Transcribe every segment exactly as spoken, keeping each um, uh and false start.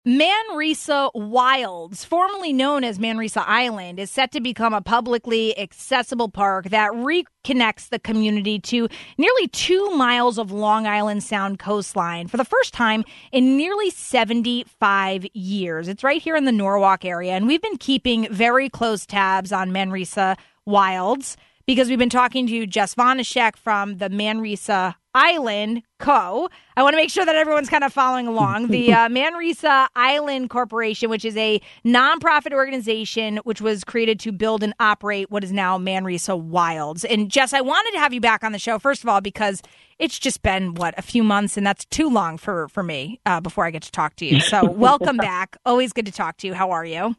Manresa Wilds, formerly known as Manresa Island, is set to become a publicly accessible park that reconnects the community to nearly two miles of Long Island Sound coastline for the first time in nearly seventy-five years. It's right here in the Norwalk area, and we've been keeping very close tabs on Manresa Wilds because we've been talking to Jess Vonashek from the Manresa Island Co. I want to make sure that everyone's kind of following along. The uh, Manresa Island Corporation, which is a nonprofit organization which was created to build and operate what is now Manresa Wilds. And Jess, I wanted to have you back on the show, first of all, because it's just been, what, a few months, and that's too long for, for me uh, before I get to talk to you. So welcome back. Always good to talk to you. How are you?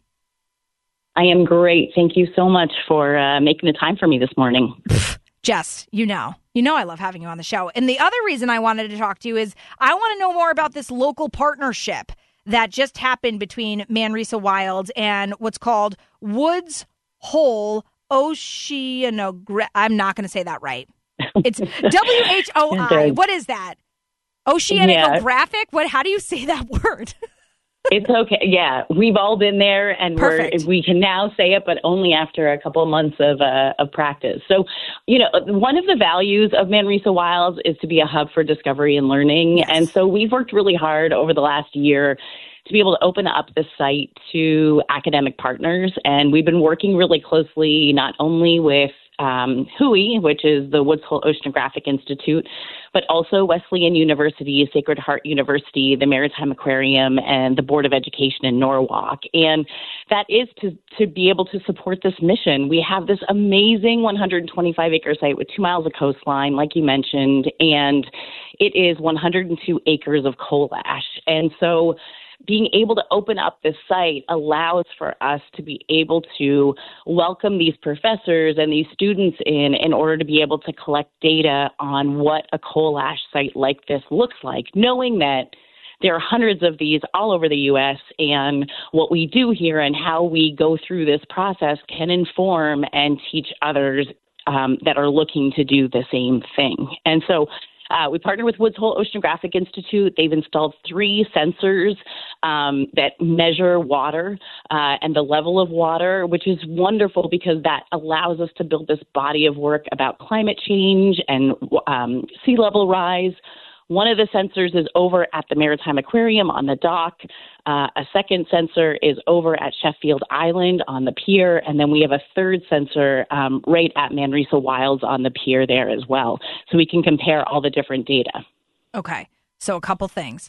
I am great. Thank you so much for uh, making the time for me this morning. Jess, you know, you know I love having you on the show. And the other reason I wanted to talk to you is I want to know more about this local partnership that just happened between Manresa Wilds and what's called Woods Hole Oceanographic. I'm not going to say that right. It's W H O I. What is that? Oceanographic? Yeah. What? How do you say that word? It's okay. Yeah, we've all been there, and we're, we can now say it, but only after a couple of months of uh, of practice. So, you know, one of the values of Manresa Wilds is to be a hub for discovery and learning. Yes. And so we've worked really hard over the last year to be able to open up the site to academic partners. And we've been working really closely, not only with Um, W H O I, which is the Woods Hole Oceanographic Institute, but also Wesleyan University, Sacred Heart University, the Maritime Aquarium, and the Board of Education in Norwalk. And that is to, to be able to support this mission. We have this amazing one hundred twenty-five acre site with two miles of coastline, like you mentioned, and it is one hundred two acres of coal ash. And so being able to open up this site allows for us to be able to welcome these professors and these students in in order to be able to collect data on what a coal ash site like this looks like, knowing that there are hundreds of these all over the U S, and what we do here and how we go through this process can inform and teach others um, that are looking to do the same thing. And so Uh, we partnered with Woods Hole Oceanographic Institute. They've installed three sensors um, that measure water uh, and the level of water, which is wonderful because that allows us to build this body of work about climate change and um, sea level rise. One of the sensors is over at the Maritime Aquarium on the dock. Uh, a second sensor is over at Sheffield Island on the pier. And then we have a third sensor um, right at Manresa Wilds on the pier there as well. So we can compare all the different data. Okay. So a couple things.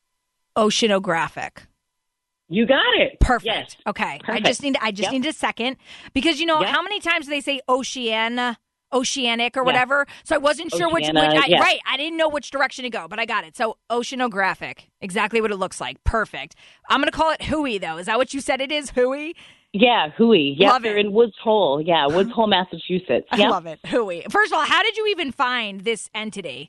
Oceanographic. You got it. Perfect. Yes. Okay. Perfect. I just need I just yep. need a second because, you know, yep. how many times do they say oceana? Oceanic or whatever. Yeah. So I wasn't sure Oceana, which, which I, yeah. right. I didn't know which direction to go, but I got it. So oceanographic, exactly what it looks like. Perfect. I'm going to call it W H O I though. Is that what you said it is? W H O I? Yeah, W H O I. Yeah, love they're it. in Woods Hole. Yeah, Woods Hole, Massachusetts. I yep. love it. W H O I. First of all, how did you even find this entity?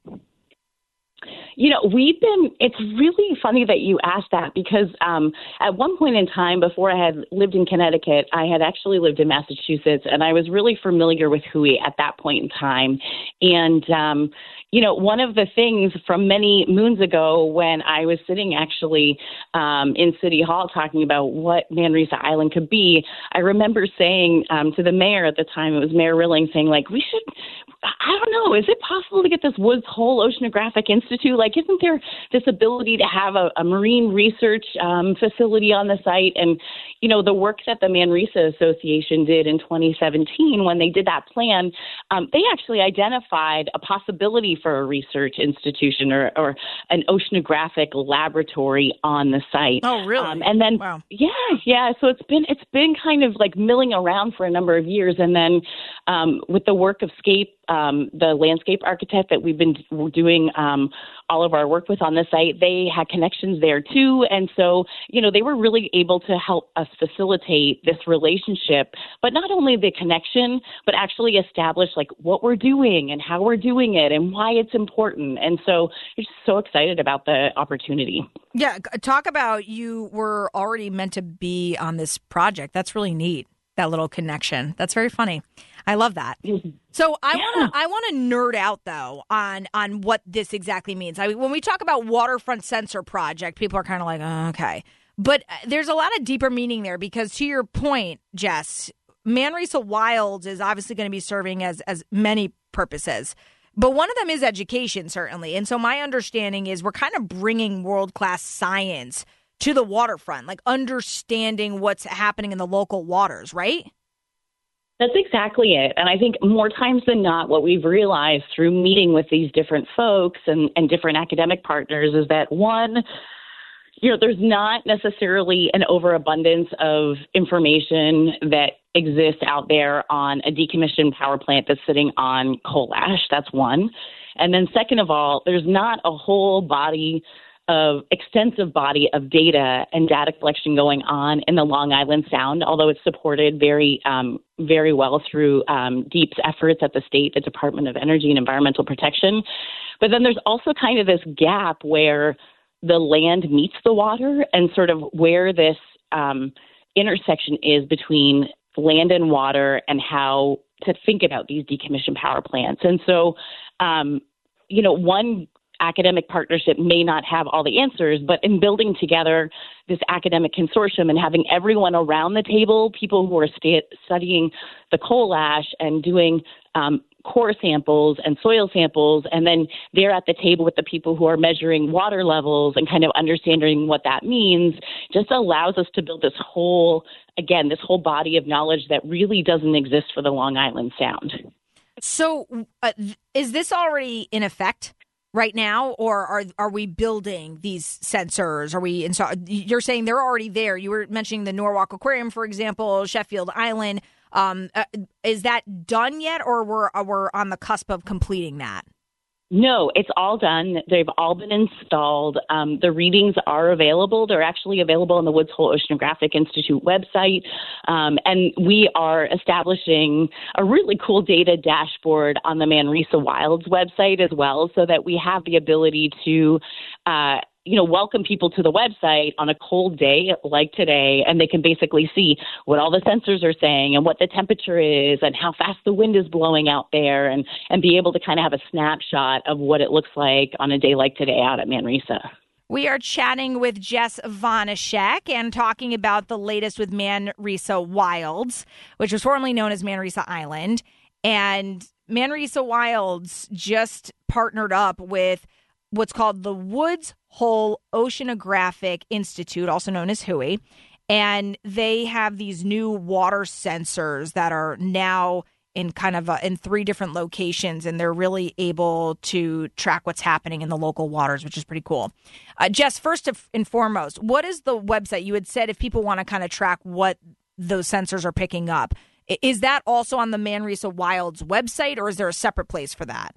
You know, we've been, it's really funny that you asked that because um, at one point in time before I had lived in Connecticut, I had actually lived in Massachusetts, and I was really familiar with W H O I at that point in time. And, um, you know, one of the things from many moons ago when I was sitting actually um, in City Hall talking about what Manresa Island could be, I remember saying um, to the mayor at the time, it was Mayor Rilling, saying, like, we should, I don't know, is it possible to get this Woods Hole Oceanographic Institute? Like, isn't there this ability to have a, a marine research um, facility on the site? And, you know, the work that the Manresa Association did in twenty seventeen when they did that plan, um, they actually identified a possibility for a research institution or, or an oceanographic laboratory on the site. Oh, really? Um, and then, wow. yeah, yeah. So it's been it's been kind of like milling around for a number of years. And then um, with the work of Scape, um, the landscape architect that we've been doing um, all of our work with on the site, they had connections there too. And so, you know, they were really able to help us facilitate this relationship, but not only the connection, but actually establish like what we're doing and how we're doing it and why it's important. And so you're just so excited about the opportunity. Yeah. Talk about you were already meant to be on this project. That's really neat. That little connection. That's very funny. I love that. So I Yeah. want to I want to nerd out though on on what this exactly means. I mean, when we talk about waterfront sensor project, people are kind of like, oh, okay. But there's a lot of deeper meaning there because to your point, Jess, Manresa Wilds is obviously going to be serving as as many purposes. But one of them is education, certainly. And so my understanding is we're kind of bringing world-class science to the waterfront, like understanding what's happening in the local waters, right? That's exactly it. And I think more times than not, what we've realized through meeting with these different folks and, and different academic partners is that, one, you know, there's not necessarily an overabundance of information that exists out there on a decommissioned power plant that's sitting on coal ash. That's one. And then second of all, there's not a whole body of extensive body of data and data collection going on in the Long Island Sound, although it's supported very, um, very well through um, DEEP's efforts at the state, the Department of Energy and Environmental Protection. But then there's also kind of this gap where the land meets the water and sort of where this um, intersection is between land and water and how to think about these decommissioned power plants. And so, um, you know, one academic partnership may not have all the answers, but in building together this academic consortium and having everyone around the table, people who are st- studying the coal ash and doing um, core samples and soil samples, and then they're at the table with the people who are measuring water levels and kind of understanding what that means, just allows us to build this whole, again, this whole body of knowledge that really doesn't exist for the Long Island Sound. So uh, is this already in effect right now, or are are we building these sensors? Are we in, you're saying they're already there. You were mentioning the Norwalk Aquarium, for example, Sheffield Island. Um, uh, is that done yet, or we're we're on the cusp of completing that? No, it's all done. They've all been installed. Um, the readings are available. They're actually available on the Woods Hole Oceanographic Institute website. Um, and we are establishing a really cool data dashboard on the Manresa Wilds website as well, so that we have the ability to uh, you know, welcome people to the website on a cold day like today, and they can basically see what all the sensors are saying and what the temperature is and how fast the wind is blowing out there, and, and be able to kind of have a snapshot of what it looks like on a day like today out at Manresa. We are chatting with Jess Vanashek and talking about the latest with Manresa Wilds, which was formerly known as Manresa Island. And Manresa Wilds just partnered up with what's called the Woods Hole Oceanographic Institute, also known as W H O I. And they have these new water sensors that are now in kind of a, in three different locations, and they're really able to track what's happening in the local waters, which is pretty cool. Uh, Jess, first and foremost, what is the website? You had said if people want to kind of track what those sensors are picking up, is that also on the Manresa Wilds website, or is there a separate place for that?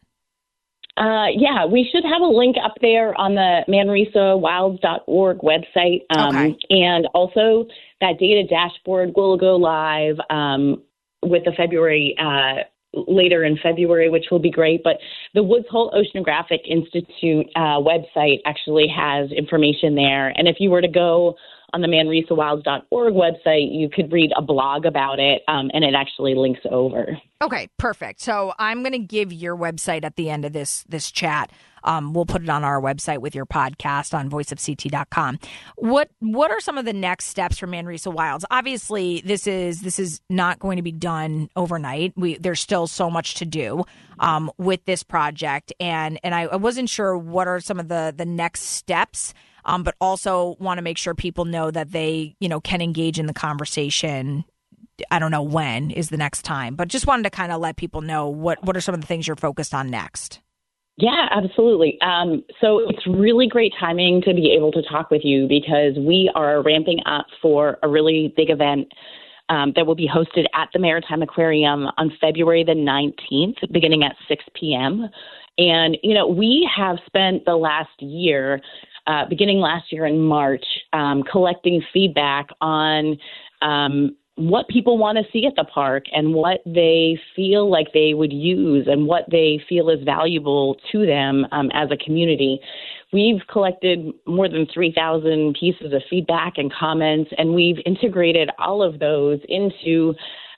Uh, yeah, we should have a link up there on the manresa wilds dot org website. Um, okay. And also that data dashboard will go live um, with the February, uh, later in February, which will be great. But the Woods Hole Oceanographic Institute uh, website actually has information there. And if you were to go on the manresa wilds dot org website, you could read a blog about it, um, and it actually links over. Okay, perfect. So I'm going to give your website at the end of this this chat. Um, we'll put it on our website with your podcast on voice of c t dot com. What what are some of the next steps for Manresa Wilds? Obviously, this is this is not going to be done overnight. We there's still so much to do um, with this project, and and I, I wasn't sure what are some of the the next steps. Um, but also want to make sure people know that they, you know, can engage in the conversation. I don't know when is the next time, but just wanted to kind of let people know what, what are some of the things you're focused on next. Yeah, absolutely. Um, so it's really great timing to be able to talk with you, because we are ramping up for a really big event um, that will be hosted at the Maritime Aquarium on February the nineteenth, beginning at six p.m. And, you know, we have spent the last year Uh, beginning last year in March, um, collecting feedback on um, what people want to see at the park and what they feel like they would use and what they feel is valuable to them um, as a community. We've collected more than three thousand pieces of feedback and comments, and we've integrated all of those into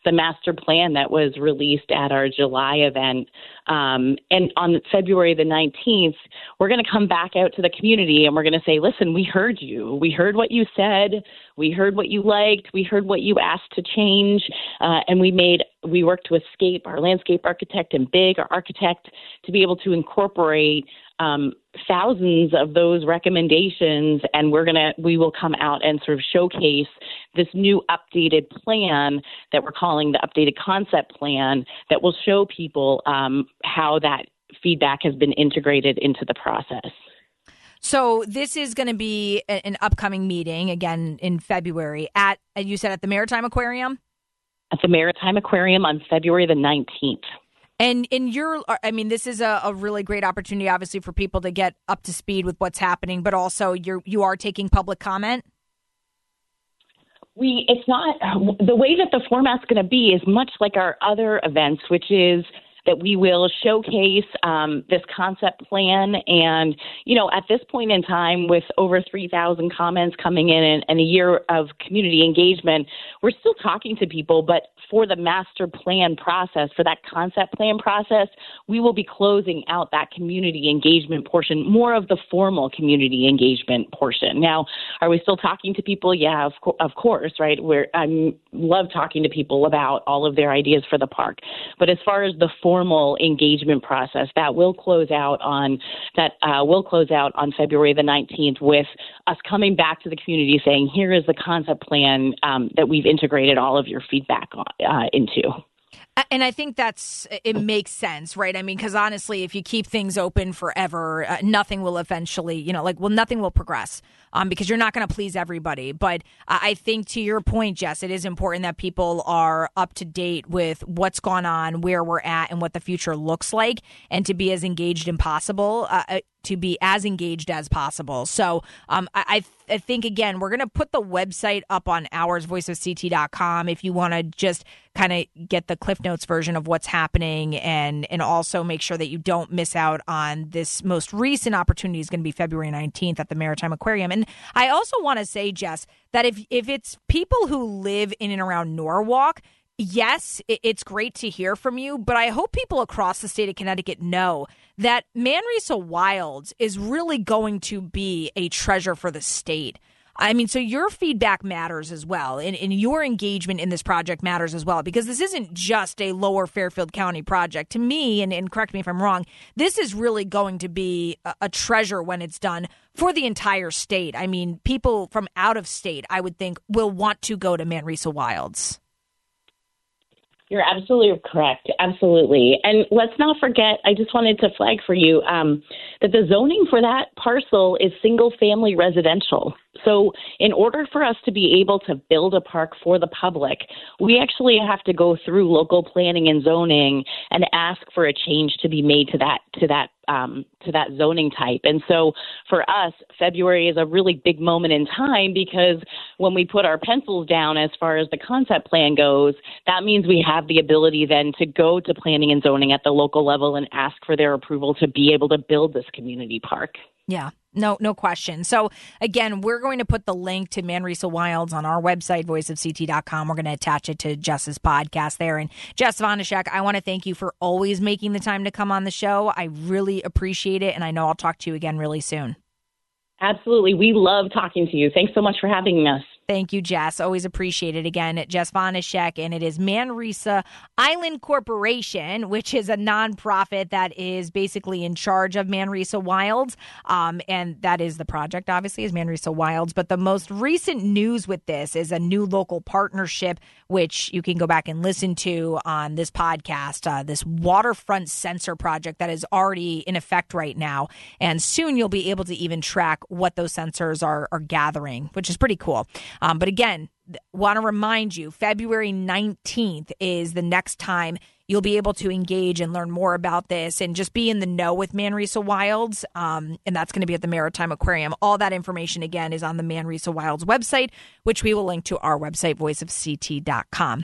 the master plan that was released at our July event. Um, and on February the nineteenth, we're going to come back out to the community and we're going to say, listen, we heard you. We heard what you said. We heard what you liked. We heard what you asked to change. Uh, and we made, we worked with Scape, our landscape architect, and Big, our architect, to be able to incorporate um, thousands of those recommendations. And we're going to, we will come out and sort of showcase this new updated plan that we're calling the updated concept plan that will show people um, how that feedback has been integrated into the process. So this is going to be an upcoming meeting again in February at, you said at the Maritime Aquarium? At the Maritime Aquarium on February the nineteenth. And in your, I mean, this is a, a really great opportunity, obviously, for people to get up to speed with what's happening, but also you're, you are taking public comment? We, it's not, the way that the format's going to be is much like our other events, which is that we will showcase um, this concept plan. And, you know, at this point in time, with over three thousand comments coming in and, and a year of community engagement, we're still talking to people. But for the master plan process, for that concept plan process, we will be closing out that community engagement portion, more of the formal community engagement portion. Now, are we still talking to people? Yeah, of, co- of course, right? We're, I love talking to people about all of their ideas for the park. But as far as the formal formal engagement process that will close out on that uh, will close out on February the nineteenth with us coming back to the community saying, here is the concept plan um, that we've integrated all of your feedback on, uh, into. And I think that's, it makes sense, right? I mean, because honestly, if you keep things open forever, uh, nothing will eventually, you know, like, well, nothing will progress um, because you're not going to please everybody. But uh, I think to your point, Jess, it is important that people are up to date with what's gone on, where we're at, and what the future looks like, and to be as engaged as possible. Uh, to be as engaged as possible. So um, I, I think, again, we're going to put the website up on ours, voice of c t dot com, if you want to just kind of get the Cliff Notes version of what's happening, and, and also make sure that you don't miss out on this most recent opportunity is going to be February nineteenth at the Maritime Aquarium. And I also want to say, Jess, that if, if it's people who live in and around Norwalk, yes, it's great to hear from you, but I hope people across the state of Connecticut know that Manresa Wilds is really going to be a treasure for the state. I mean, so your feedback matters as well, and, and your engagement in this project matters as well, because this isn't just a Lower Fairfield County project. To me, and, and correct me if I'm wrong, this is really going to be a, a treasure when it's done for the entire state. I mean, people from out of state, I would think, will want to go to Manresa Wilds. You're absolutely correct. Absolutely. And let's not forget, I just wanted to flag for you um, that the zoning for that parcel is single family residential. So in order for us to be able to build a park for the public, we actually have to go through local planning and zoning and ask for a change to be made to that to that um, to that zoning type. And so for us, February is a really big moment in time, because when we put our pencils down as far as the concept plan goes, that means we have the ability then to go to planning and zoning at the local level and ask for their approval to be able to build this community park. Yeah, no, no question. So again, we're going to put the link to Manresa Wilds on our website, voice of c t dot com. We're going to attach it to Jess's podcast there. And Jess Vanashek, I want to thank you for always making the time to come on the show. I really appreciate it. And I know I'll talk to you again really soon. Absolutely. We love talking to you. Thanks so much for having us. Thank you, Jess. Always appreciate it. Again, Jess Vanashek, and it is Manresa Island Corporation, which is a nonprofit that is basically in charge of Manresa Wilds. Um, and that is the project, obviously, is Manresa Wilds. But the most recent news with this is a new local partnership, which you can go back and listen to on this podcast, uh, this waterfront sensor project that is already in effect right now. And soon you'll be able to even track what those sensors are, are gathering, which is pretty cool. Um, but again, want to remind you, February nineteenth is the next time you'll be able to engage and learn more about this and just be in the know with Manresa Wilds. Um, and that's going to be at the Maritime Aquarium. All that information, again, is on the Manresa Wilds website, which we will link to our website, voice of c t dot com.